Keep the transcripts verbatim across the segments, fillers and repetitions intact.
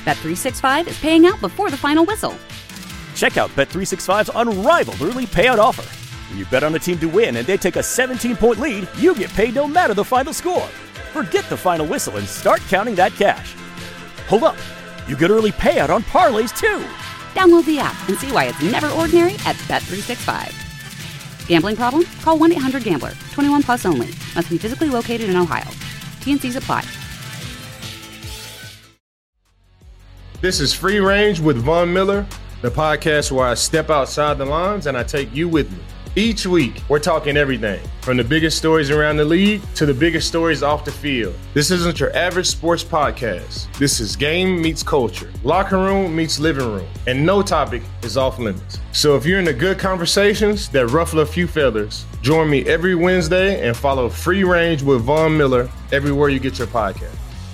Bet three sixty-five is paying out before the final whistle. Check out Bet three sixty-five's unrivaled early payout offer. When you bet on a team to win and they take a seventeen-point lead, you get paid no matter the final score. Forget the final whistle and start counting that cash. Hold up. You get early payout on parlays, too. Download the app and see why it's never ordinary at Bet three sixty-five. Gambling problem? Call one eight hundred gambler. twenty-one plus only. Must be physically located in Ohio. T N Cs apply. This is Free Range with Von Miller, the podcast where I step outside the lines and I take you with me. Each week, we're talking everything from the biggest stories around the league to the biggest stories off the field. This isn't your average sports podcast. This is game meets culture, locker room meets living room, and no topic is off limits. So if you're into good conversations that ruffle a few feathers, join me every Wednesday and follow Free Range with Von Miller everywhere you get your podcast.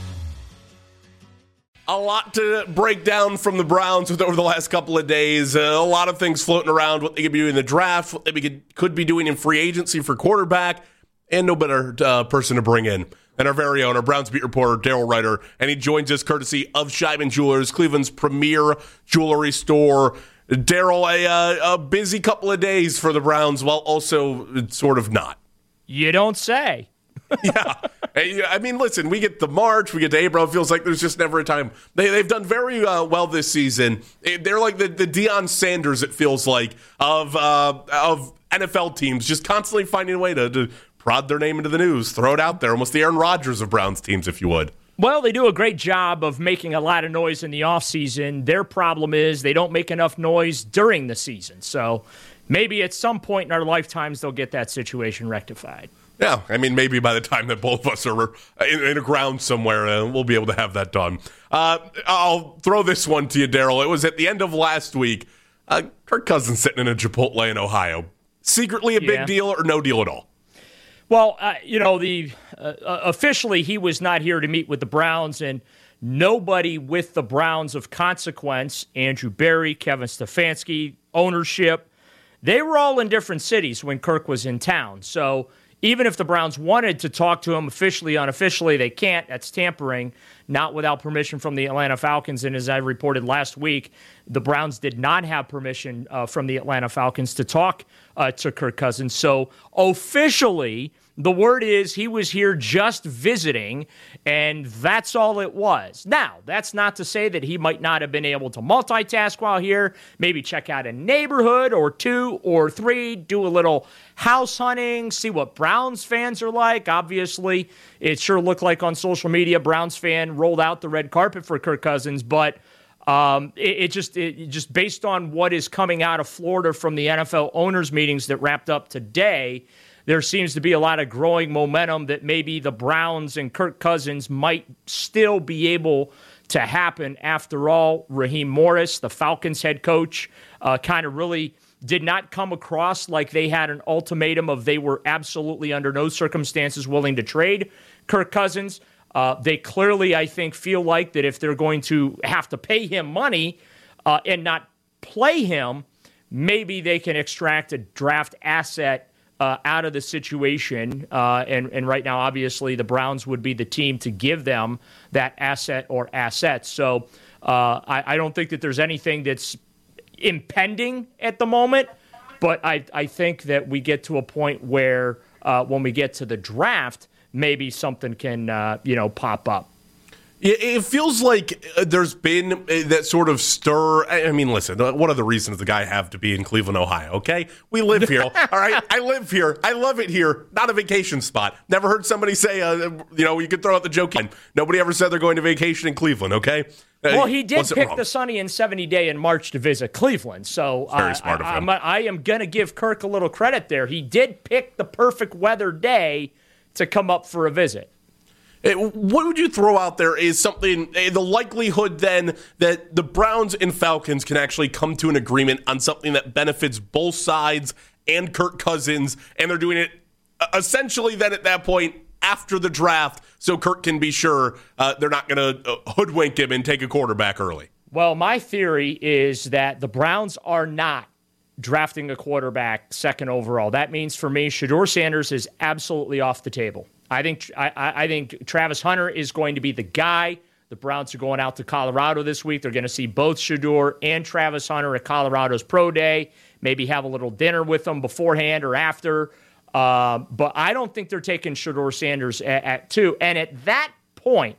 A lot to break down from the Browns over the last couple of days. Uh, a lot of things floating around, what they could be doing in the draft, what they could, could be doing in free agency for quarterback, and no better uh, person to bring in than our very own, our Browns beat reporter, Daryl Ryder, and he joins us courtesy of Scheiben Jewelers, Cleveland's premier jewelry store. Daryl, a, uh, a busy couple of days for the Browns, while also sort of not. You don't say. Yeah. I mean, listen, we get the March, we get to April. It feels like there's just never a time. They, they've done very uh, well this season. They're like the, the Deion Sanders, it feels like, of uh, of N F L teams, just constantly finding a way to, to prod their name into the news, throw it out there, almost the Aaron Rodgers of Browns teams, if you would. Well, they do a great job of making a lot of noise in the offseason. Their problem is they don't make enough noise during the season. So maybe at some point in our lifetimes they'll get that situation rectified. Yeah, I mean, maybe by the time that both of us are in, in a ground somewhere, uh, we'll be able to have that done. Uh, I'll throw this one to you, Daryl. It was at the end of last week. Uh, Kirk Cousins sitting in a Chipotle in Ohio. Secretly a Yeah. big deal or no deal at all? Well, uh, you know, the uh, officially he was not here to meet with the Browns, and nobody with the Browns of consequence, Andrew Berry, Kevin Stefanski, ownership, they were all in different cities when Kirk was in town. So even if the Browns wanted to talk to him officially, unofficially, they can't. That's tampering, not without permission from the Atlanta Falcons. And as I reported last week, the Browns did not have permission uh, from the Atlanta Falcons to talk uh, to Kirk Cousins. So officially, the word is he was here just visiting, and that's all it was. Now, that's not to say that he might not have been able to multitask while here, maybe check out a neighborhood or two or three, do a little house hunting, see what Browns fans are like. Obviously, it sure looked like on social media, Browns fan rolled out the red carpet for Kirk Cousins, but um, it, it just it, just based on what is coming out of Florida from the N F L owners' meetings that wrapped up today, there seems to be a lot of growing momentum that maybe the Browns and Kirk Cousins might still be able to happen. After all, Raheem Morris, the Falcons head coach, uh, kind of really did not come across like they had an ultimatum of they were absolutely under no circumstances willing to trade Kirk Cousins. Uh, they clearly, I think, feel like that if they're going to have to pay him money uh, and not play him, maybe they can extract a draft asset Uh, out of the situation, uh, and, and right now, obviously, the Browns would be the team to give them that asset or assets. So uh, I, I don't think that there's anything that's impending at the moment, but I, I think that we get to a point where uh, when we get to the draft, maybe something can uh, you know pop up. It feels like there's been that sort of stir. I mean, listen, what other reasons the guy have to be in Cleveland, Ohio, okay? We live here, all right? I live here. I love it here. Not a vacation spot. Never heard somebody say, uh, you know, you could throw out the joke. Nobody ever said they're going to vacation in Cleveland, okay? Well, he did pick the sunny and seventy day in March to visit Cleveland. So Very uh, smart of I, him. I, I am going to give Kirk a little credit there. He did pick the perfect weather day to come up for a visit. It, what would you throw out there is something, uh, the likelihood then that the Browns and Falcons can actually come to an agreement on something that benefits both sides and Kirk Cousins, and they're doing it uh, essentially then at that point after the draft so Kirk can be sure uh, they're not going to uh, hoodwink him and take a quarterback early? Well, my theory is that the Browns are not drafting a quarterback second overall. That means for me, Shedeur Sanders is absolutely off the table. I think I, I think Travis Hunter is going to be the guy. The Browns are going out to Colorado this week. They're going to see both Shedeur and Travis Hunter at Colorado's Pro Day. Maybe have a little dinner with them beforehand or after. Uh, but I don't think they're taking Shedeur Sanders at, at two. And at that point,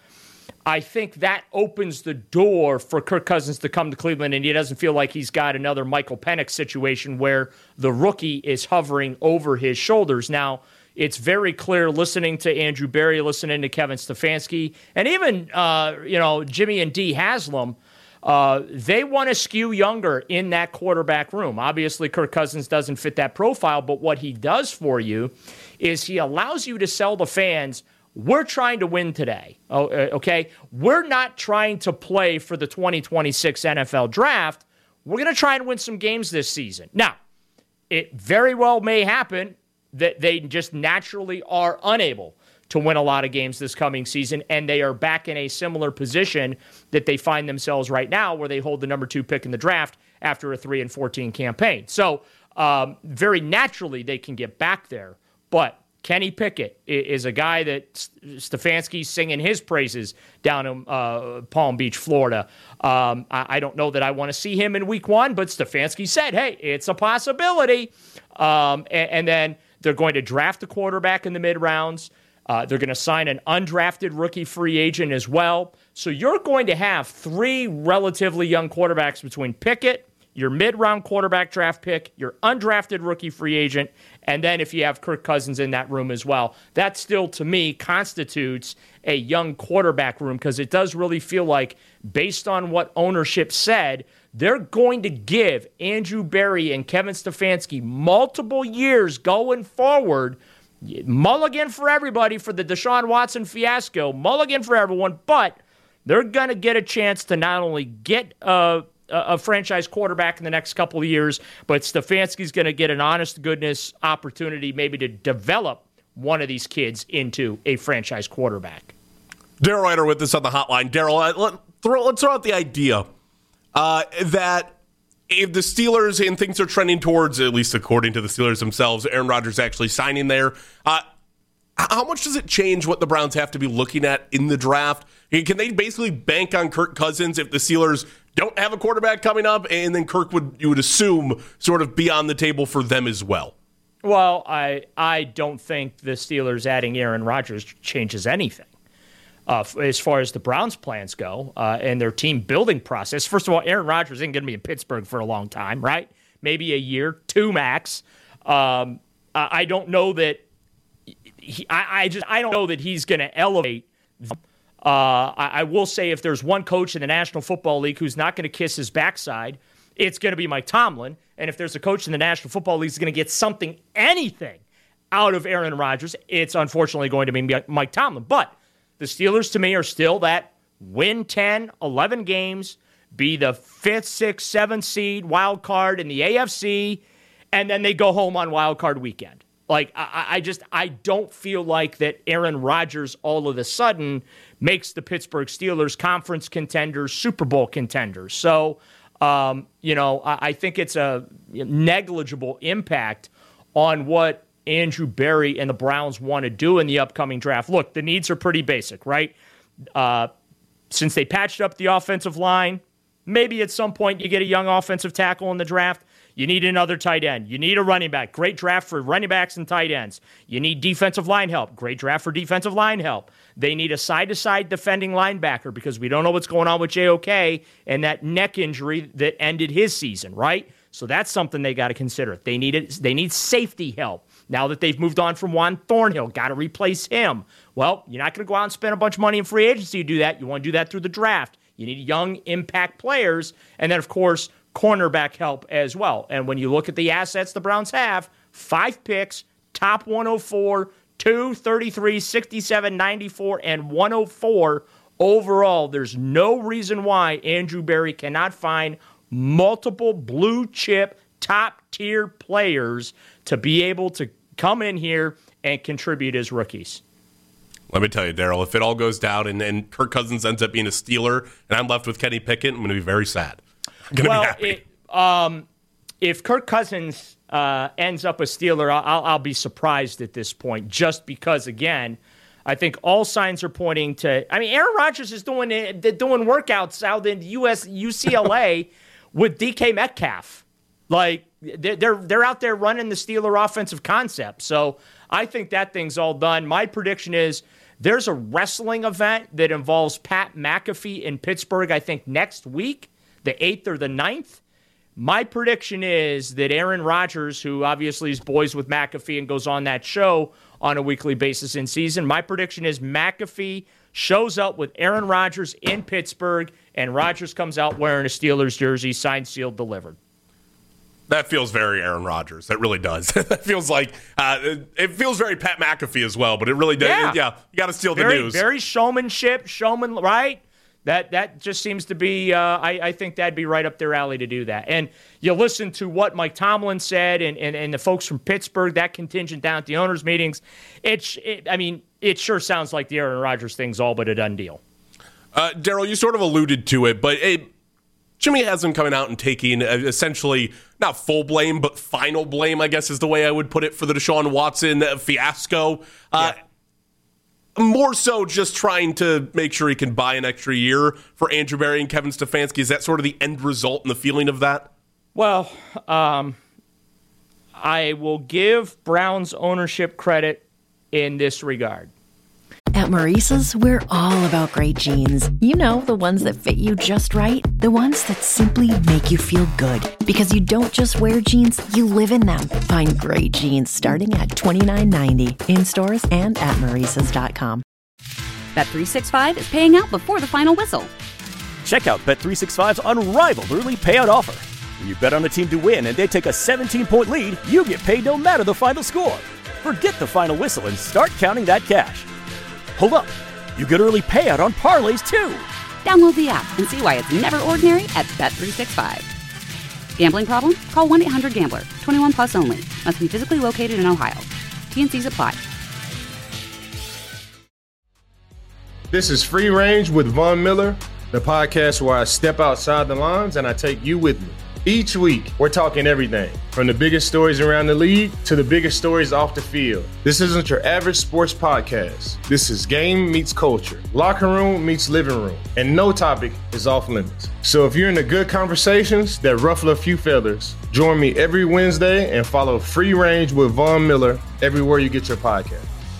I think that opens the door for Kirk Cousins to come to Cleveland, and he doesn't feel like he's got another Michael Penix situation where the rookie is hovering over his shoulders. Now, it's very clear listening to Andrew Berry, listening to Kevin Stefanski, and even uh, you know Jimmy and Dee Haslam, uh, they want to skew younger in that quarterback room. Obviously, Kirk Cousins doesn't fit that profile, but what he does for you is he allows you to sell the fans, we're trying to win today, okay? We're not trying to play for the twenty twenty-six N F L draft. We're going to try and win some games this season. Now, it very well may happen that they just naturally are unable to win a lot of games this coming season, and they are back in a similar position that they find themselves right now where they hold the number two pick in the draft after a three and fourteen campaign. So um, very naturally they can get back there, but Kenny Pickett is a guy that Stefanski's singing his praises down in uh, Palm Beach, Florida. Um, I, I don't know that I want to see him in week one, but Stefanski said, hey, it's a possibility. Um, and, and then they're going to draft a quarterback in the mid-rounds. Uh, they're going to sign an undrafted rookie free agent as well. So you're going to have three relatively young quarterbacks between Pickett, your mid-round quarterback draft pick, your undrafted rookie free agent, and then if you have Kirk Cousins in that room as well. That still, to me, constitutes a young quarterback room because it does really feel like, based on what ownership said, they're going to give Andrew Berry and Kevin Stefanski multiple years going forward. Mulligan for everybody for the Deshaun Watson fiasco, mulligan for everyone, but they're going to get a chance to not only get a a franchise quarterback in the next couple of years, but Stefanski's going to get an honest-to-goodness opportunity maybe to develop one of these kids into a franchise quarterback. Daryl Ryder with us on the hotline. Daryl, uh, let, throw, let's throw out the idea uh, that if the Steelers and things are trending towards, at least according to the Steelers themselves, Aaron Rodgers actually signing there, uh, how much does it change what the Browns have to be looking at in the draft? Can they basically bank on Kirk Cousins if the Steelers don't have a quarterback coming up, and then Kirk would, you would assume, sort of be on the table for them as well? Well, I I don't think the Steelers adding Aaron Rodgers changes anything uh, as far as the Browns' plans go uh, and their team building process. First of all, Aaron Rodgers isn't going to be in Pittsburgh for a long time, right? Maybe a year, two max. Um, I don't know that. He, I, I just I don't know that he's going to elevate them. Uh, I, I will say if there's one coach in the National Football League who's not going to kiss his backside, it's going to be Mike Tomlin. And if there's a coach in the National Football League who's going to get something, anything, out of Aaron Rodgers, it's unfortunately going to be Mike Tomlin. But the Steelers, to me, are still that win ten, eleven games, be the fifth, sixth, seventh seed, wild card in the A F C, and then they go home on wild card weekend. Like, I, I just, I don't feel like that Aaron Rodgers all of a sudden makes the Pittsburgh Steelers conference contenders, Super Bowl contenders. So, um, you know, I, I think it's a negligible impact on what Andrew Berry and the Browns want to do in the upcoming draft. Look, the needs are pretty basic, right? Uh, since they patched up the offensive line, maybe at some point you get a young offensive tackle in the draft. You need another tight end. You need a running back. Great draft for running backs and tight ends. You need defensive line help. Great draft for defensive line help. They need a side-to-side defending linebacker because we don't know what's going on with J O K and that neck injury that ended his season, right? So that's something they got to consider. They need it, they need safety help. Now that they've moved on from Juan Thornhill, got to replace him. Well, you're not going to go out and spend a bunch of money in free agency to do that. You want to do that through the draft. You need young impact players. And then, of course, cornerback help as well. And when you look at the assets the Browns have, five picks, top one oh four, two, thirty-three, sixty-seven, ninety-four, and one oh four overall, there's no reason why Andrew Berry cannot find multiple blue chip, top-tier players to be able to come in here and contribute as rookies. Let me tell you, Daryl, if it all goes down and, and Kirk Cousins ends up being a Steeler and I'm left with Kenny Pickett, I'm going to be very sad. Well, it, um, if Kirk Cousins uh, ends up a Steeler, I'll, I'll be surprised at this point, just because, again, I think all signs are pointing to. I mean, Aaron Rodgers is doing doing workouts out in U S U C L A with D K Metcalf. Like they're they're out there running the Steeler offensive concept. So I think that thing's all done. My prediction is there's a wrestling event that involves Pat McAfee in Pittsburgh, I think next week, the eighth or the ninth. My prediction is that Aaron Rodgers, who obviously is boys with McAfee and goes on that show on a weekly basis in season, my prediction is McAfee shows up with Aaron Rodgers in Pittsburgh, and Rodgers comes out wearing a Steelers jersey, signed, sealed, delivered. That feels very Aaron Rodgers. That really does. That feels like uh, it, it feels very Pat McAfee as well, but it really does. Yeah, yeah you got to steal very, the news. Very showmanship, showman, right? That that just seems to be, uh, I, I think that'd be right up their alley to do that. And you listen to what Mike Tomlin said and, and, and the folks from Pittsburgh, that contingent down at the owners' meetings. It's, it, I mean, it sure sounds like the Aaron Rodgers thing's all but a done deal. Uh, Daryl, you sort of alluded to it, but it, Jimmy hasn't coming out and taking uh, essentially not full blame, but final blame, I guess is the way I would put it, for the Deshaun Watson fiasco. Uh, yeah. More so just trying to make sure he can buy an extra year for Andrew Berry and Kevin Stefanski. Is that sort of the end result and the feeling of that? Well, um, I will give Browns ownership credit in this regard. At Maurice's, we're all about great jeans. You know, the ones that fit you just right. The ones that simply make you feel good. Because you don't just wear jeans, you live in them. Find great jeans starting at twenty-nine ninety in stores and at Maurices dot com. Bet three sixty-five is paying out before the final whistle. Check out Bet three sixty-five's unrivaled early payout offer. When you bet on a team to win and they take a seventeen-point lead, you get paid no matter the final score. Forget the final whistle and start counting that cash. Hold up, you get early payout on parlays too. Download the app and see why it's never ordinary at Bet three sixty-five. Gambling problem? Call one eight hundred gambler. twenty-one plus only. Must be physically located in Ohio. T N Cs apply. This is Free Range with Von Miller, the podcast where I step outside the lines and I take you with me. Each week, we're talking everything from the biggest stories around the league to the biggest stories off the field. This isn't your average sports podcast. This is game meets culture, locker room meets living room, and no topic is off limits. So if you're into good conversations that ruffle a few feathers, join me every Wednesday and follow Free Range with Von Miller everywhere you get your podcast.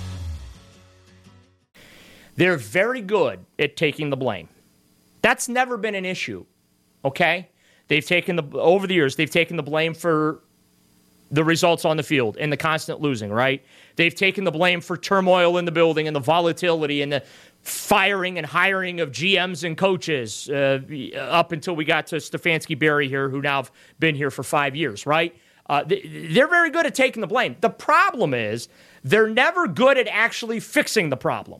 They're very good at taking the blame. That's never been an issue, okay? They've taken the, over the years, they've taken the blame for the results on the field and the constant losing, right? They've taken the blame for turmoil in the building and the volatility and the firing and hiring of G Ms and coaches uh, up until we got to Stefanski Berry here, who now have been here for five years, right? Uh, they, they're very good at taking the blame. The problem is they're never good at actually fixing the problem.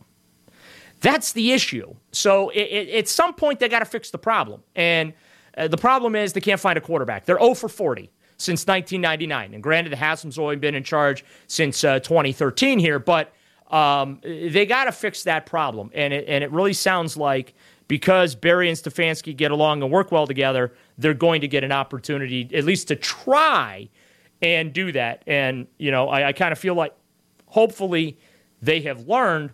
That's the issue. So it, it, at some point, they got to fix the problem. And Uh, the problem is they can't find a quarterback. They're oh for forty since nineteen ninety-nine. And granted, Haslam's only been in charge since uh, twenty thirteen here, but um, they got to fix that problem. And it, and it really sounds like because Berry and Stefanski get along and work well together, they're going to get an opportunity at least to try and do that. And, you know, I, I kind of feel like hopefully they have learned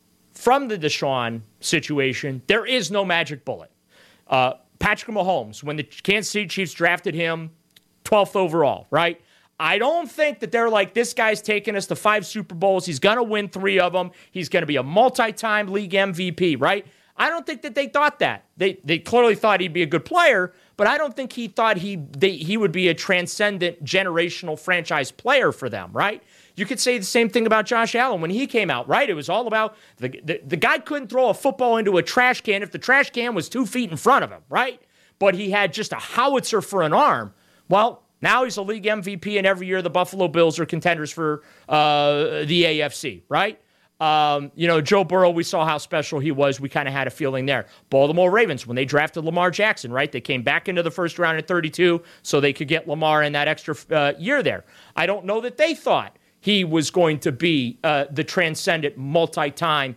from the Deshaun situation, there is no magic bullet. Uh, Patrick Mahomes, when the Kansas City Chiefs drafted him twelfth overall, right? I don't think that they're like, this guy's taking us to five Super Bowls. He's going to win three of them. He's going to be a multi-time league M V P, right? I don't think that they thought that. They they clearly thought he'd be a good player, but I don't think he thought he they, he would be a transcendent generational franchise player for them, right? You could say the same thing about Josh Allen when he came out, right? It was all about the, the, the guy couldn't throw a football into a trash can if the trash can was two feet in front of him, right? But he had just a howitzer for an arm. Well, now he's a league M V P, and every year the Buffalo Bills are contenders for uh, the A F C, right? Um, you know, Joe Burrow, we saw how special he was. We kind of had a feeling there. Baltimore Ravens, when they drafted Lamar Jackson, right? They came back into the first round at thirty-two so they could get Lamar in that extra uh, year there. I don't know that they thought he was going to be uh, the transcendent multi-time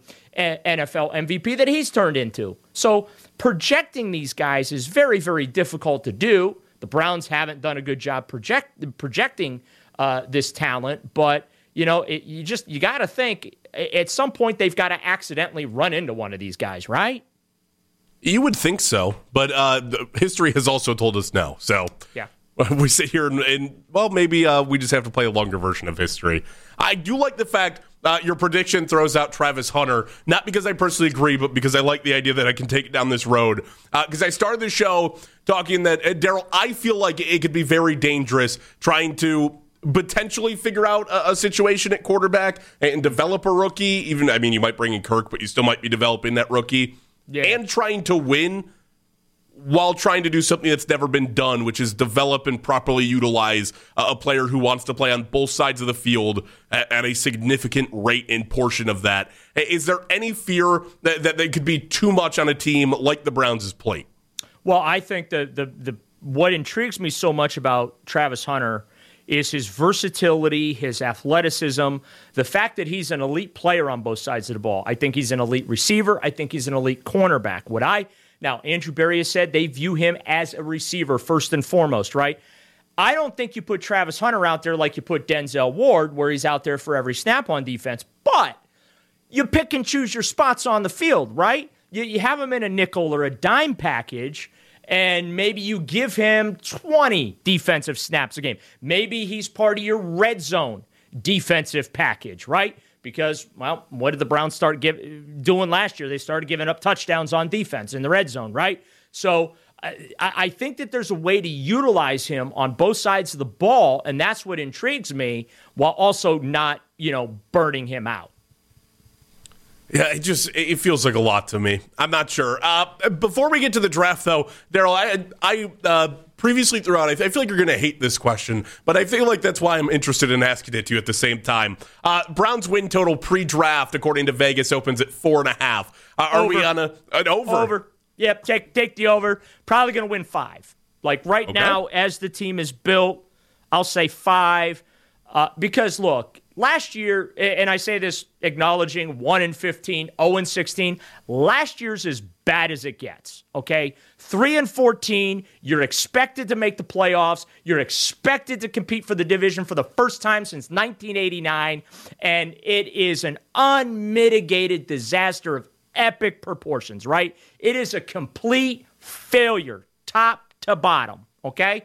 N F L M V P that he's turned into. So projecting these guys is very, very difficult to do. The Browns haven't done a good job project, projecting uh, this talent, but you know, it, you just you got to think at some point they've got to accidentally run into one of these guys, right? You would think so, but uh, history has also told us no. So yeah. We sit here and, and well, maybe uh, we just have to play a longer version of history. I do like the fact uh, your prediction throws out Travis Hunter, not because I personally agree, but because I like the idea that I can take it down this road. Because uh, I started the show talking that, uh, Daryl, I feel like it could be very dangerous trying to potentially figure out a, a situation at quarterback and develop a rookie. Even, I mean, you might bring in Kirk, but you still might be developing that rookie. Yeah. And trying to win while trying to do something that's never been done, which is develop and properly utilize a player who wants to play on both sides of the field at, at a significant rate and portion of that. Is there any fear that, that they could be too much on a team like the Browns' plate? Well, I think the, the, the what intrigues me so much about Travis Hunter is his versatility, his athleticism, the fact that he's an elite player on both sides of the ball. I think he's an elite receiver. I think he's an elite cornerback. What I Now, Andrew Berry has said they view him as a receiver first and foremost, right? I don't think you put Travis Hunter out there like you put Denzel Ward, where he's out there for every snap on defense, but you pick and choose your spots on the field, right? You, you have him in a nickel or a dime package, and maybe you give him twenty defensive snaps a game. Maybe he's part of your red zone defensive package, right? Because, well, what did the Browns start give, doing last year? They started giving up touchdowns on defense in the red zone, right? So I, I think that there's a way to utilize him on both sides of the ball, and that's what intrigues me, while also not, you know, burning him out. Yeah, it just it feels like a lot to me. I'm not sure. Uh, before we get to the draft, though, Daryl, I I uh, previously threw out, I feel like you're going to hate this question, but I feel like that's why I'm interested in asking it to you at the same time. Uh, Browns win total pre-draft, according to Vegas, opens at four and a half. Uh, are over. we on a an over? Over. Yep, take take the over. Probably going to win five. Like right Okay. now, as the team is built, I'll say five. Uh, because look, last year, and I say this acknowledging one and fifteen, oh and sixteen, last year's as bad as it gets, okay? three and fourteen, you're expected to make the playoffs. You're expected to compete for the division for the first time since nineteen eighty-nine, and it is an unmitigated disaster of epic proportions, right? It is a complete failure, top to bottom, okay?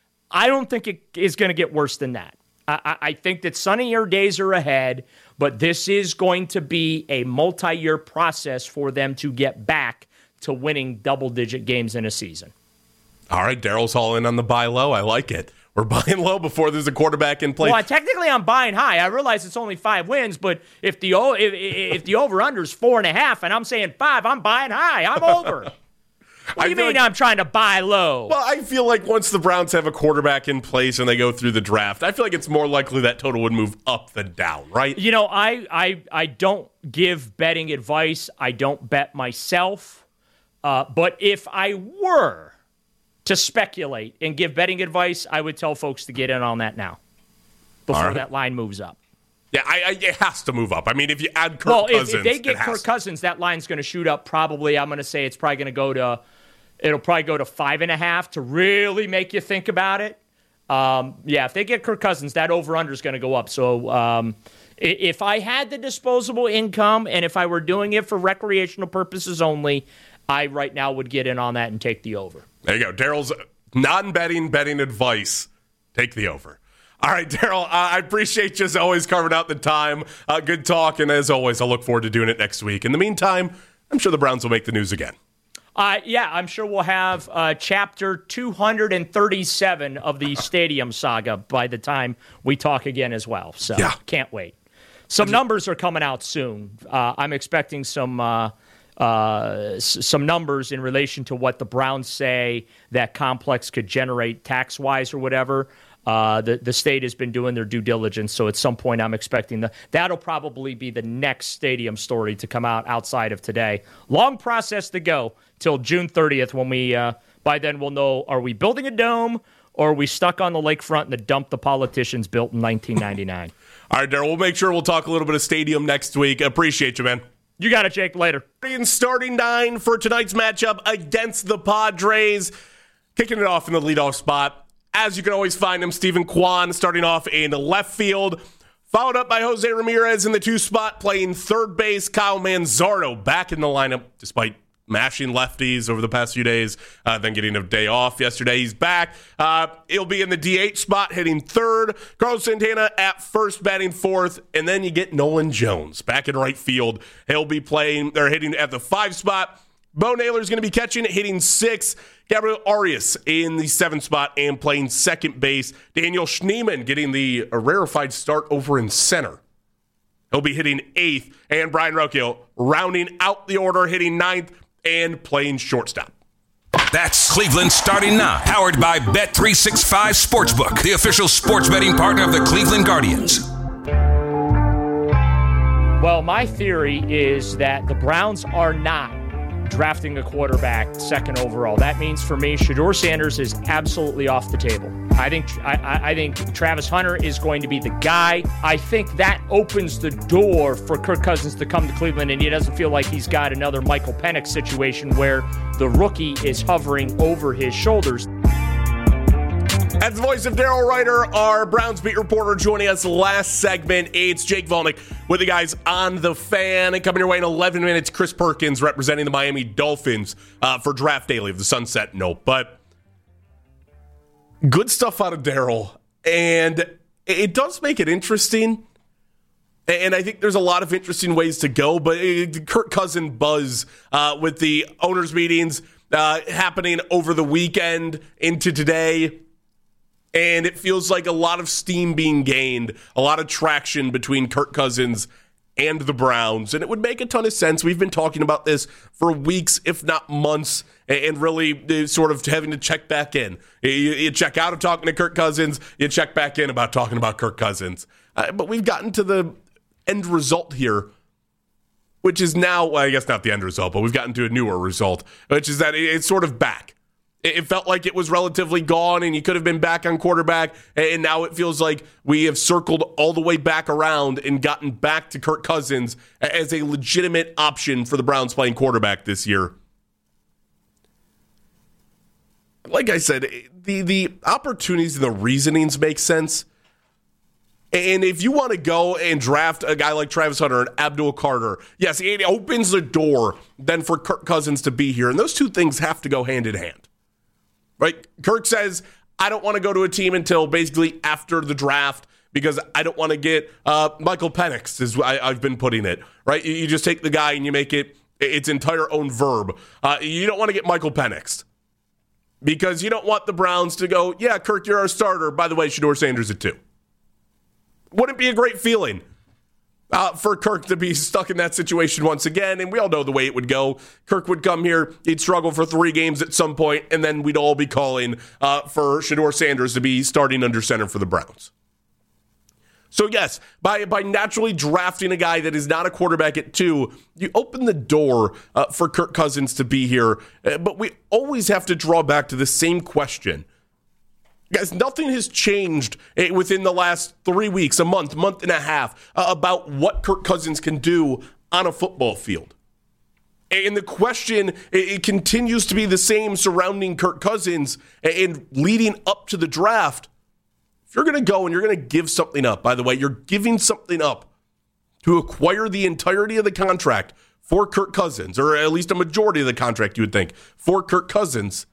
I don't think it is going to get worse than that. I, I think that sunnier days are ahead, but this is going to be a multi-year process for them to get back to winning double-digit games in a season. All right, Daryl's all in on the buy low. I like it. We're buying low before there's a quarterback in play. Well, technically I'm buying high. I realize it's only five wins, but if the if, if the over-under is four and a half and I'm saying five, I'm buying high. I'm over. What do you mean like, I'm trying to buy low? Well, I feel like once the Browns have a quarterback in place and they go through the draft, I feel like it's more likely that total would move up than down, right? You know, I I, I don't give betting advice. I don't bet myself. Uh, but if I were to speculate and give betting advice, I would tell folks to get in on that now before right. that line moves up. Yeah, I, I, it has to move up. I mean, if you add Kirk well, Cousins, if, if they get Kirk to. Cousins, that line's going to shoot up. Probably, I'm going to say it's probably going to go to. It'll probably go to five and a half to really make you think about it. Um, yeah, if they get Kirk Cousins, that over-under is going to go up. So um, if I had the disposable income and if I were doing it for recreational purposes only, I right now would get in on that and take the over. There you go. Daryl's non-betting, betting advice. Take the over. All right, Daryl, uh, I appreciate you as always carving out the time. Uh, good talk, and as always, I look forward to doing it next week. In the meantime, I'm sure the Browns will make the news again. Uh, yeah, I'm sure we'll have uh, chapter two hundred thirty-seven of the Stadium Saga by the time we talk again as well. So yeah. Can't wait. Some numbers are coming out soon. Uh, I'm expecting some uh, uh, s- some numbers in relation to what the Browns say that Complex could generate tax-wise or whatever. Uh, the, the state has been doing their due diligence, so at some point I'm expecting the that'll probably be the next stadium story to come out outside of today. Long process to go till June thirtieth when we, uh, by then we'll know, are we building a dome or are we stuck on the lakefront in the dump the politicians built in nineteen ninety-nine? All right, Daryl, we'll make sure we'll talk a little bit of stadium next week. Appreciate you, man. You got it, Jake. Later. Starting nine for tonight's matchup against the Padres. Kicking it off in the leadoff spot. As you can always find him, Stephen Kwan starting off in left field. Followed up by Jose Ramirez in the two spot, playing third base. Kyle Manzardo back in the lineup despite mashing lefties over the past few days, uh, then getting a day off yesterday. He's back. Uh, he'll be in the D H spot, hitting third. Carlos Santana at first, batting fourth. And then you get Nolan Jones back in right field. He'll be playing, they're hitting at the five spot. Bo Naylor's going to be catching it, hitting six. Gabriel Arias in the seventh spot and playing second base. Daniel Schneemann getting the rarefied start over in center. He'll be hitting eighth. And Brian Rocchio rounding out the order, hitting ninth and playing shortstop. That's Cleveland Starting Now, powered by Bet three sixty-five Sportsbook, the official sports betting partner of the Cleveland Guardians. Well, my theory is that the Browns are not drafting a quarterback second overall. That means for me, Shedeur Sanders is absolutely off the table. I think I, I think Travis Hunter is going to be the guy. I think that opens the door for Kirk Cousins to come to Cleveland, and he doesn't feel like he's got another Michael Penix situation where the rookie is hovering over his shoulders. That's the voice of Daryl Ryder, our Browns beat reporter, joining us last segment. It's Jake Volnick with the guys on The Fan. And coming your way in eleven minutes, Chris Perkins representing the Miami Dolphins uh, for Draft Daily of the Sunset Note. But good stuff out of Daryl. And it does make it interesting. And I think there's a lot of interesting ways to go. But it, Kirk Cousins buzz uh, with the owners' meetings uh, happening over the weekend into today. And it feels like a lot of steam being gained, a lot of traction between Kirk Cousins and the Browns. And it would make a ton of sense. We've been talking about this for weeks, if not months, and really sort of having to check back in. You check out of talking to Kirk Cousins, you check back in about talking about Kirk Cousins. Uh, but we've gotten to the end result here, which is now, well, I guess not the end result, but we've gotten to a newer result, which is that it's sort of back. It felt like it was relatively gone and you could have been back on quarterback, and now it feels like we have circled all the way back around and gotten back to Kirk Cousins as a legitimate option for the Browns playing quarterback this year. Like I said, the, the opportunities and the reasonings make sense. And if you want to go and draft a guy like Travis Hunter and Abdul Carter, yes, it opens the door then for Kirk Cousins to be here. And those two things have to go hand in hand. Right? Kirk says, I don't want to go to a team until basically after the draft because I don't want to get uh, Michael Penix, is I, I've been putting it. Right? You, you just take the guy and you make it its entire own verb. Uh, you don't want to get Michael Penix because you don't want the Browns to go, yeah, Kirk, you're our starter. By the way, Shedeur Sanders at two. Wouldn't it be a great feeling Uh, for Kirk to be stuck in that situation once again? And we all know the way it would go. Kirk would come here, he'd struggle for three games at some point, and then we'd all be calling uh, for Shedeur Sanders to be starting under center for the Browns. So yes, by, by naturally drafting a guy that is not a quarterback at two, you open the door uh, for Kirk Cousins to be here. Uh, but we always have to draw back to the same question. Guys, nothing has changed within the last three weeks, a month, month and a half, uh, about what Kirk Cousins can do on a football field. And the question, it, it continues to be the same surrounding Kirk Cousins and leading up to the draft. If you're going to go and you're going to give something up, by the way, you're giving something up to acquire the entirety of the contract for Kirk Cousins, or at least a majority of the contract, you would think, for Kirk Cousins.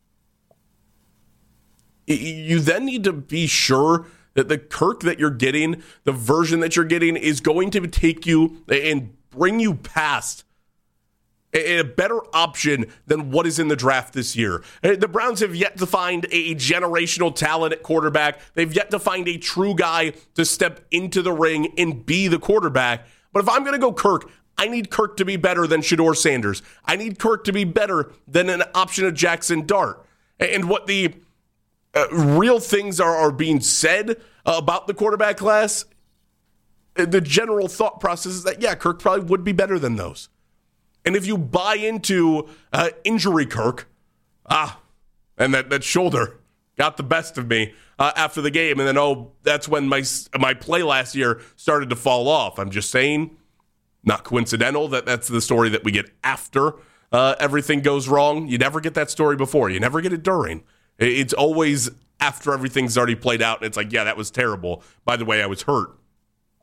You then need to be sure that the Kirk that you're getting, the version that you're getting, is going to take you and bring you past a better option than what is in the draft this year. The Browns have yet to find a generational talent at quarterback. They've yet to find a true guy to step into the ring and be the quarterback. But if I'm going to go Kirk, I need Kirk to be better than Shedeur Sanders. I need Kirk to be better than an option of Jackson Dart. And what the Uh, real things are, are being said uh, about the quarterback class, the general thought process is that, yeah, Kirk probably would be better than those. And if you buy into uh, injury Kirk, ah, and that, that shoulder got the best of me uh, after the game, and then, oh, that's when my my play last year started to fall off. I'm just saying, not coincidental that that's the story that we get after uh, everything goes wrong. You never get that story before. You never get it during. It's always after everything's already played out, and it's like, yeah, that was terrible. By the way, I was hurt.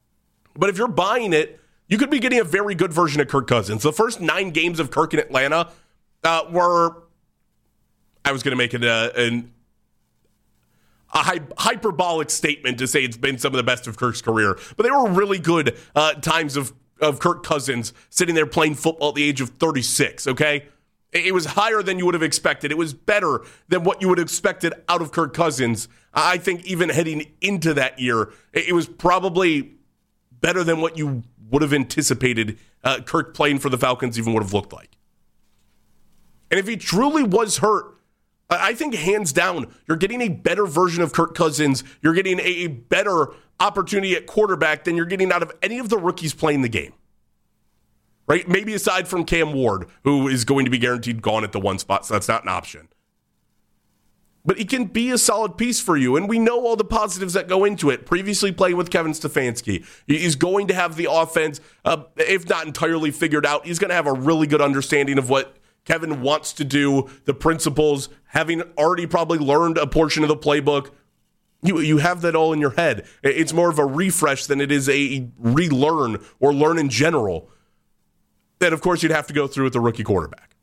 But if you're buying it, you could be getting a very good version of Kirk Cousins. The first nine games of Kirk in Atlanta uh, were, I was going to make it a, an, a hy- hyperbolic statement to say it's been some of the best of Kirk's career, but they were really good uh, times of, of Kirk Cousins sitting there playing football at the age of thirty-six, okay? It, it was higher than you would have expected. It was better than what you would have expected out of Kirk Cousins. I think even heading into that year, it, it was probably better than what you would have anticipated uh, Kirk playing for the Falcons even would have looked like. And if he truly was hurt, I think hands down, you're getting a better version of Kirk Cousins. You're getting a better opportunity at quarterback than you're getting out of any of the rookies playing the game. Right? Maybe aside from Cam Ward, who is going to be guaranteed gone at the one spot, so that's not an option. But he can be a solid piece for you, and we know all the positives that go into it. Previously playing with Kevin Stefanski, he's going to have the offense, uh, if not entirely figured out, he's going to have a really good understanding of what Kevin wants to do, the principles, having already probably learned a portion of the playbook. You, you have that all in your head. It's more of a refresh than it is a relearn or learn in general. Then, of course, you'd have to go through with the rookie quarterback.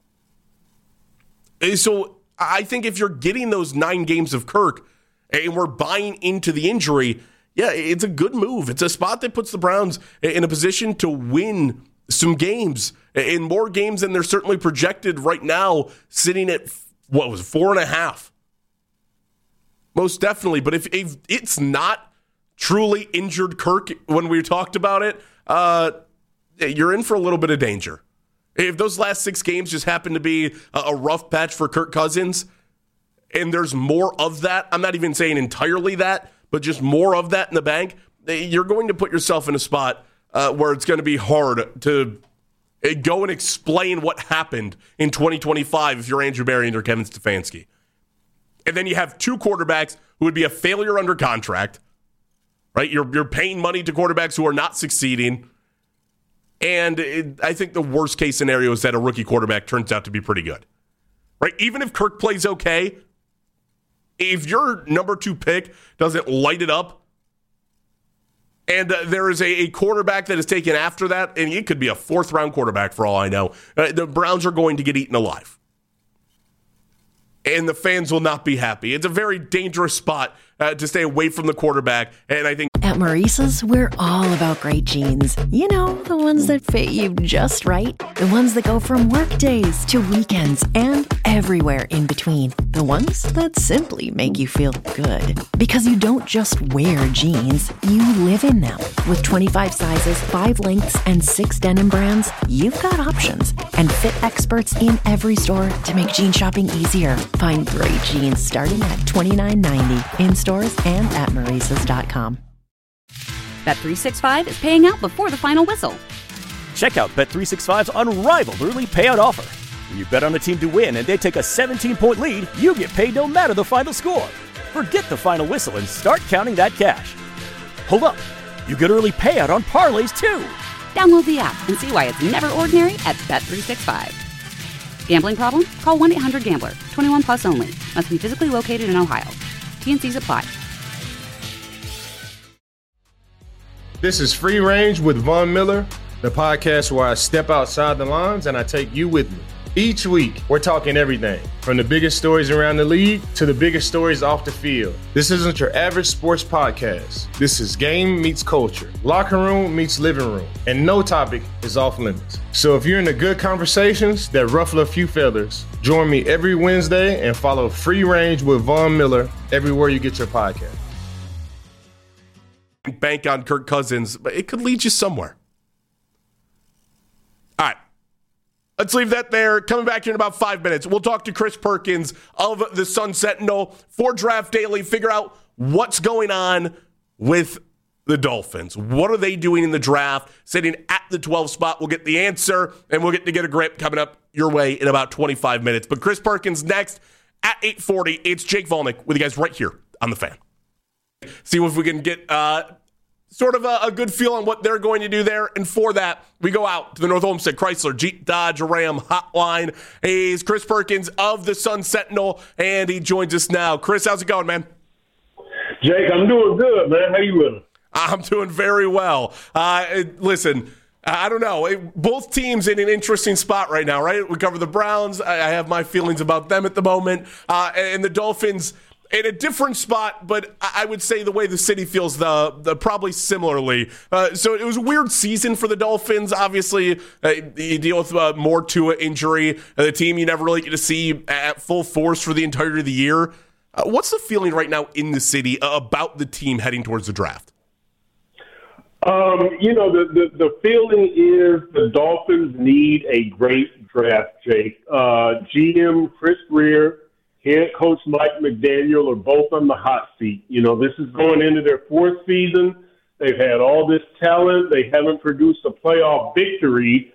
So I think if you're getting those nine games of Kirk and we're buying into the injury, yeah, it's a good move. It's a spot that puts the Browns in a position to win some games, in more games than they're certainly projected right now, sitting at, what was it, four and a half. Most definitely. But if, if it's not truly injured Kirk when we talked about it, uh, you're in for a little bit of danger. If those last six games just happen to be a rough patch for Kirk Cousins, and there's more of that, I'm not even saying entirely that, but just more of that in the bank, you're going to put yourself in a spot uh, where it's going to be hard to go and explain what happened in twenty twenty-five if you're Andrew Berry or Kevin Stefanski. And then you have two quarterbacks who would be a failure under contract, right? You're, you're paying money to quarterbacks who are not succeeding. And it, I think the worst case scenario is that a rookie quarterback turns out to be pretty good, right? Even if Kirk plays okay, if your number two pick doesn't light it up, and uh, there is a, a quarterback that is taken after that, and it could be a fourth round quarterback for all I know, uh, the Browns are going to get eaten alive. And the fans will not be happy. It's a very dangerous spot uh, to stay away from the quarterback. And I think at Maurice's, we're all about great jeans. You know, the ones that fit you just right. The ones that go from work days to weekends and everywhere in between. The ones that simply make you feel good. Because you don't just wear jeans, you live in them. With twenty-five sizes, five lengths, and six denim brands, you've got options. And fit experts in every store to make jean shopping easier. Find great jeans starting at twenty-nine ninety in stores and at Maurices dot com. Bet three sixty-five is paying out before the final whistle. Check out Bet three sixty-five's unrivaled early payout offer. When you bet on a team to win and they take a seventeen-point lead, you get paid no matter the final score. Forget the final whistle and start counting that cash. Hold up. You get early payout on parlays, too. Download the app and see why it's never ordinary at Bet three sixty-five. Gambling problem? Call one eight hundred gambler. twenty-one plus only. Must be physically located in Ohio. T N Cs apply. This is Free Range with Von Miller, the podcast where I step outside the lines and I take you with me. Each week, we're talking everything from the biggest stories around the league to the biggest stories off the field. This isn't your average sports podcast. This is game meets culture, locker room meets living room, and no topic is off limits. So if you're into good conversations that ruffle a few feathers, join me every Wednesday and follow Free Range with Von Miller everywhere you get your podcast. Bank on Kirk Cousins, but it could lead you somewhere. All right. Let's leave that there. Coming back here in about five minutes, we'll talk to Chris Perkins of the Sun Sentinel for Draft Daily, figure out what's going on with the Dolphins. What are they doing in the draft? Sitting at the twelve spot. We'll get the answer, and we'll get to get a grip coming up your way in about twenty-five minutes. But Chris Perkins next at eight forty. It's Jake Volnick with you guys right here on The Fan. See if we can get uh, sort of a, a good feel on what they're going to do there. And for that, we go out to the North Olmsted Chrysler Jeep Dodge Ram hotline. He's Chris Perkins of the Sun Sentinel, and he joins us now. Chris, how's it going, man? Jake, I'm doing good, man. How you doing? I'm doing very well. Uh, listen, I don't know. Both teams in an interesting spot right now, right? We cover the Browns. I have my feelings about them at the moment. Uh, and the Dolphins in a different spot, but I would say the way the city feels, the, the probably similarly. Uh, so it was a weird season for the Dolphins. Obviously, uh, you deal with uh, more Tua injury. Uh, the team you never really get to see at full force for the entirety of the year. Uh, what's the feeling right now in the city about the team heading towards the draft? Um, you know, the, the, the feeling is the Dolphins need a great draft, Jake. Uh, G M Chris Grier, head coach Mike McDaniel are both on the hot seat. You know, this is going into their fourth season. They've had all this talent. They haven't produced a playoff victory.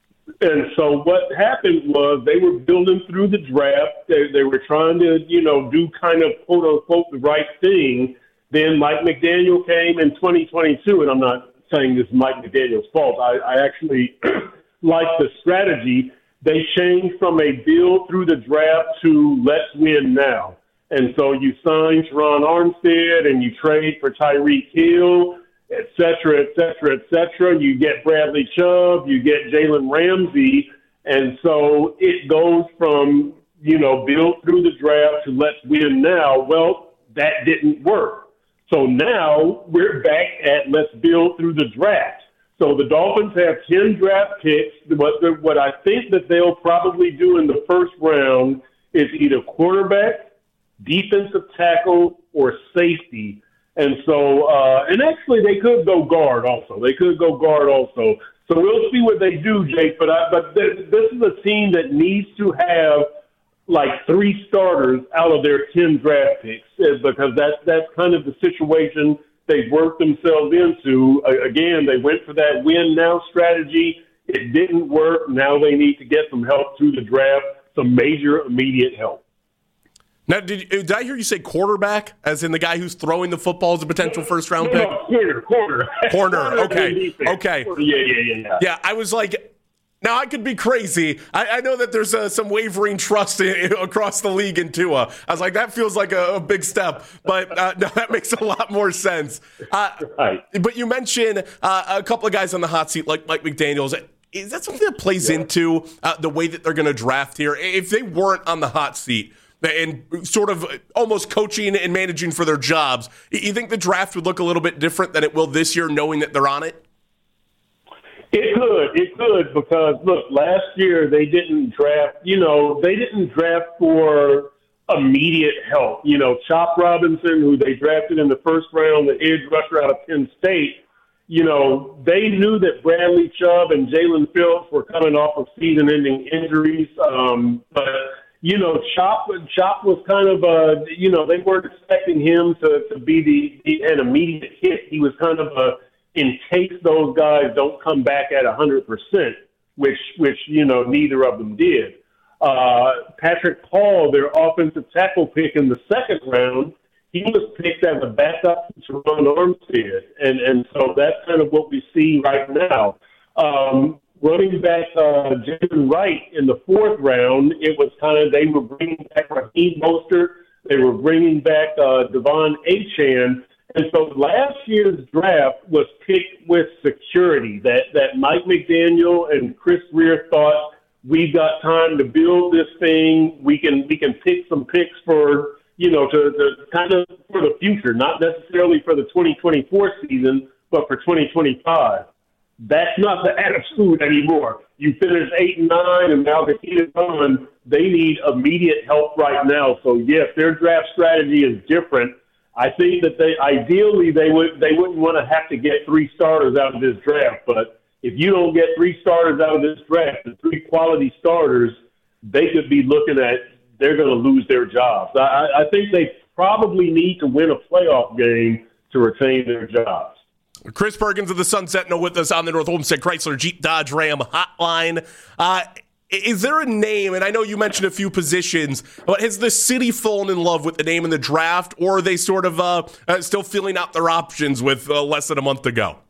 And so what happened was they were building through the draft. They, they were trying to, you know, do kind of quote unquote the right thing. Then Mike McDaniel came in twenty twenty-two, and I'm not saying this is Mike McDaniel's fault. I, I actually like the strategy. They changed from a build through the draft to let's win now. And so you sign Teron Armstead and you trade for Tyreek Hill, et cetera, et cetera, et cetera. You get Bradley Chubb, you get Jalen Ramsey. And so it goes from, you know, build through the draft to let's win now. Well, that didn't work. So now we're back at let's build through the draft. So the Dolphins have ten draft picks. What, what I think that they'll probably do in the first round is either quarterback, defensive tackle, or safety. And so, uh, and actually they could go guard also. They could go guard also. So we'll see what they do, Jake. But I, but th- this is a team that needs to have like three starters out of their ten draft picks, because that's that's kind of the situation they've worked themselves into. Uh, again, they went for that win now strategy. It didn't work. Now they need to get some help through the draft, some major immediate help. Now, did, did I hear you say quarterback, as in the guy who's throwing the football as a potential first-round no, pick? No, corner, corner. Corner, okay, okay. Yeah, yeah, yeah. Yeah, I was like... Now, I could be crazy. I, I know that there's uh, some wavering trust in, across the league in Tua. I was like, that feels like a, a big step. But uh, no, that makes a lot more sense. Uh, right. But you mentioned uh, a couple of guys on the hot seat, like Mike McDaniels. Is that something that plays yeah. into uh, the way that they're going to draft here? If they weren't on the hot seat and sort of almost coaching and managing for their jobs, you think the draft would look a little bit different than it will this year, knowing that they're on it? It could, it could, because look, last year they didn't draft, you know, they didn't draft for immediate help. You know, Chop Robinson, who they drafted in the first round, the edge rusher out of Penn State, you know, they knew that Bradley Chubb and Jalen Phillips were coming off of season-ending injuries. Um, but, you know, Chop, Chop was kind of, a, you know, they weren't expecting him to, to be the, the an immediate hit. He was kind of a, in case those guys don't come back at one hundred percent, which, which you know, neither of them did. Uh, Patrick Paul, their offensive tackle pick in the second round, he was picked as a backup to Teron Armstead. And, and so that's kind of what we see right now. Um, running back uh, Jason Wright in the fourth round, it was kind of, they were bringing back Raheem Mostert. They were bringing back uh, Devon Achane. And so last year's draft was picked with security, that, that Mike McDaniel and Chris Grier thought, we've got time to build this thing. We can we can pick some picks for, you know, to, to kind of for the future, not necessarily for the twenty twenty-four season, but for twenty twenty-five. That's not the attitude anymore. You finished eight and nine, and now the heat is on. They need immediate help right now. So, yes, their draft strategy is different. I think that they ideally they would they wouldn't want to have to get three starters out of this draft. But if you don't get three starters out of this draft, the three quality starters, they could be looking at they're going to lose their jobs. I, I think they probably need to win a playoff game to retain their jobs. Chris Perkins of the Sun Sentinel with us on the North Olmsted Chrysler Jeep Dodge Ram hotline. Uh, Is there a name, and I know you mentioned a few positions, but has the city fallen in love with the name in the draft, or are they sort of uh, uh, still filling out their options with uh, less than a month to go?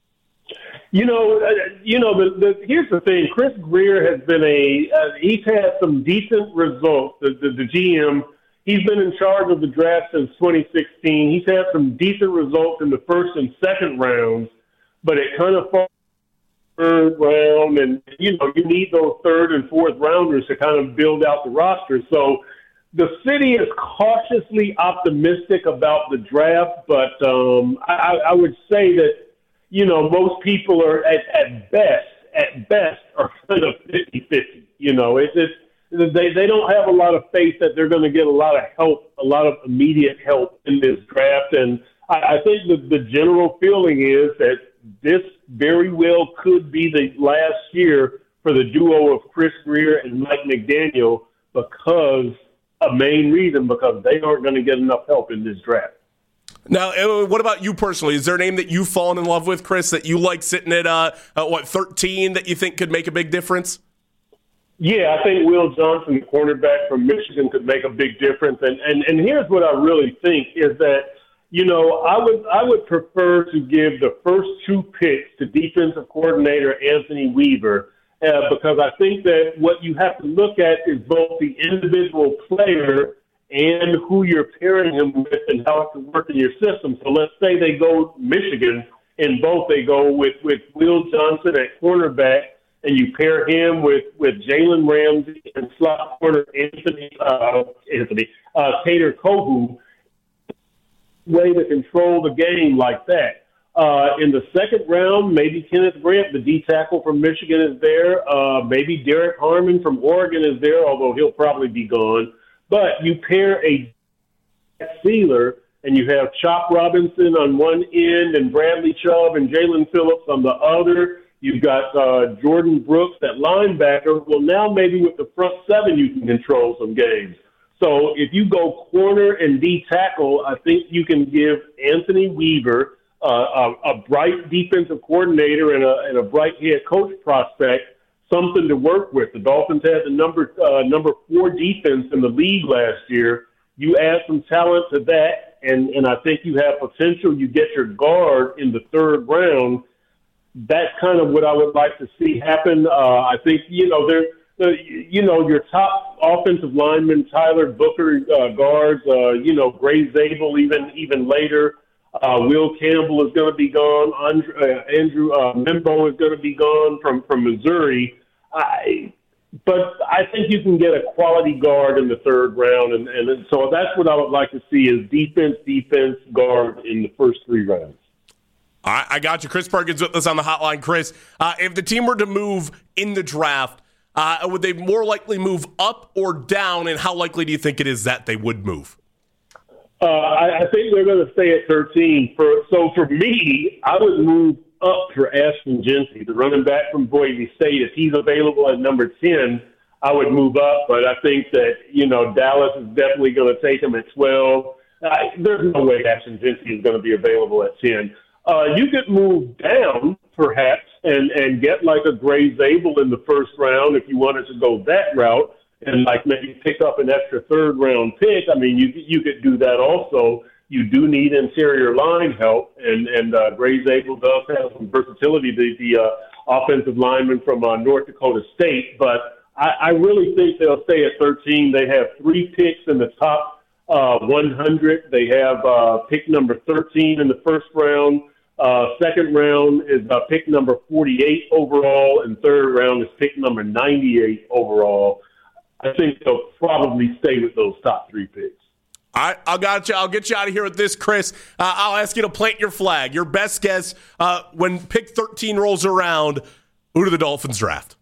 You know, uh, you know. The, the, here's the thing. Chris Grier has been a uh, – he's had some decent results. The, the, the G M, He's been in charge of the draft since twenty sixteen. He's had some decent results in the first and second rounds, but it kind of falls third round, and, you know, you need those third and fourth rounders to kind of build out the roster. So the city is cautiously optimistic about the draft, but um, I, I would say that, you know, most people are at, at best, at best are kind of fifty-fifty. You know, it's just, they, they don't have a lot of faith that they're going to get a lot of help, a lot of immediate help in this draft. And I, I think the, the general feeling is that this very well could be the last year for the duo of Chris Grier and Mike McDaniel, because a main reason, because they aren't going to get enough help in this draft. Now, what about you personally? Is there a name that you've fallen in love with, Chris, that you like sitting at, uh, at what, thirteen, that you think could make a big difference? Yeah, I think Will Johnson, the cornerback from Michigan, could make a big difference. And, and, and here's what I really think is that, you know, I would I would prefer to give the first two picks to defensive coordinator Anthony Weaver, uh, because I think that what you have to look at is both the individual player and who you're pairing him with and how it can work in your system. So let's say they go Michigan, and both they go with, with Will Johnson at cornerback, and you pair him with, with Jalen Ramsey and slot corner Anthony uh, Anthony uh, Kader Kohou. Way to control the game like that. Uh, in the second round, maybe Kenneth Grant, the D tackle from Michigan, is there. Uh, maybe Derek Harmon from Oregon is there, although he'll probably be gone. But you pair a Sealer, and you have Chop Robinson on one end and Bradley Chubb and Jalen Phillips on the other. You've got uh, Jordan Brooks at linebacker. Well, now maybe with the front seven you can control some games. So if you go corner and D tackle, I think you can give Anthony Weaver, uh, a, a bright defensive coordinator and a, and a bright head coach prospect, something to work with. The Dolphins had the number uh, number four defense in the league last year. You add some talent to that, and, and I think you have potential. You get your guard in the third round. That's kind of what I would like to see happen. Uh, I think, you know, they're Uh, you know, your top offensive lineman, Tyler Booker, uh, guards, uh, you know, Gray Zabel, even even later. Uh, Will Campbell is going to be gone. Andrew, uh, Andrew uh, Mimbo is going to be gone from, from Missouri. I, but I think you can get a quality guard in the third round. And, and so that's what I would like to see is defense, defense, guard in the first three rounds. All right, I got you. Chris Perkins with us on the hotline. Chris, uh, if the team were to move in the draft, Uh, would they more likely move up or down, and how likely do you think it is that they would move? Uh, I, I think they're going to stay at thirteen. For So for me, I would move up for Ashton Jeanty, the running back from Boise State. If he's available at number ten, I would move up. But I think that, you know, Dallas is definitely going to take him at twelve. Uh, there's no way Ashton Jeanty is going to be available at ten. Uh, you could move down, perhaps, and, and get like a Gray Zabel in the first round if you wanted to go that route, and like maybe pick up an extra third round pick. I mean, you you could do that also. You do need interior line help, and and uh, Gray Zabel does have some versatility, the the uh, offensive lineman from uh, North Dakota State. But I, I really think they'll stay at thirteen. They have three picks in the top uh, one hundred. They have uh, pick number thirteen in the first round. Uh, second round is uh, pick number forty-eight overall, and third round is pick number ninety-eight overall. I think they'll probably stay with those top three picks. All right, I'll got you. I'll get you out of here with this, Chris. Uh, I'll ask you to plant your flag. Your best guess uh, when pick thirteen rolls around. Who do the Dolphins draft?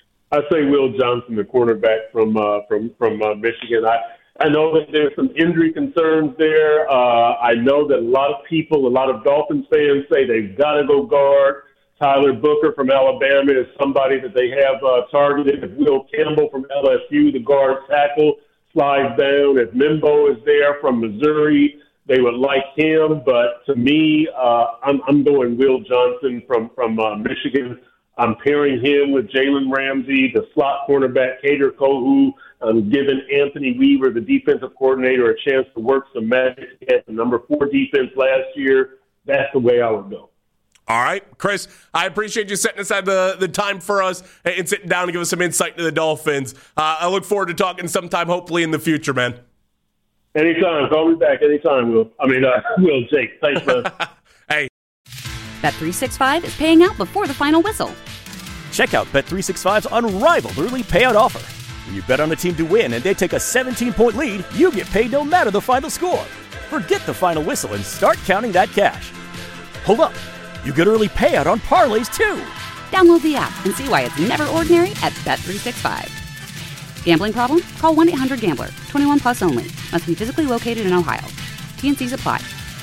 I say Will Johnson, the cornerback from uh, from from uh, Michigan. I. I know that there's some injury concerns there. Uh, I know that a lot of people, a lot of Dolphins fans say they've got to go guard. Tyler Booker from Alabama is somebody that they have uh, targeted. If Will Campbell from L S U, the guard tackle, slides down. If Mimbo is there from Missouri, they would like him. But to me, uh, I'm, I'm going Will Johnson from, from uh, Michigan. I'm pairing him with Jalen Ramsey, the slot cornerback, Kader Kohou. I'm giving Anthony Weaver, the defensive coordinator, a chance to work some magic. He had the number four defense last year. That's the way I would go. All right, Chris, I appreciate you setting aside the, the time for us and sitting down to give us some insight into the Dolphins. Uh, I look forward to talking sometime, hopefully in the future, man. Anytime. Call me back anytime, Will. I mean, uh, Will, Jake. Thanks, man. Hey. Bet three sixty-five is paying out before the final whistle. Check out Bet three sixty-five's unrivaled early payout offer. When you bet on a team to win and they take a seventeen-point lead, you get paid no matter the final score. Forget the final whistle and start counting that cash. Hold up. You get early payout on parlays, too. Download the app and see why it's never ordinary at Bet three sixty-five. Gambling problem? Call one eight hundred gambler. twenty-one plus only. Must be physically located in Ohio. T N Cs apply.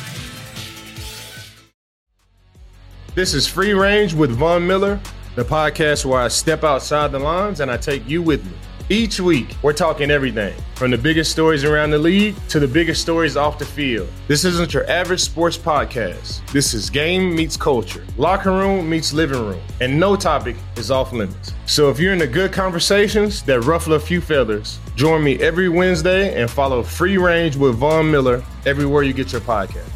This is Free Range with Von Miller, the podcast where I step outside the lines and I take you with me. Each week, we're talking everything from the biggest stories around the league to the biggest stories off the field. This isn't your average sports podcast. This is game meets culture, locker room meets living room, and no topic is off limits. So if you're into good conversations that ruffle a few feathers, join me every Wednesday and follow Free Range with Von Miller everywhere you get your podcast.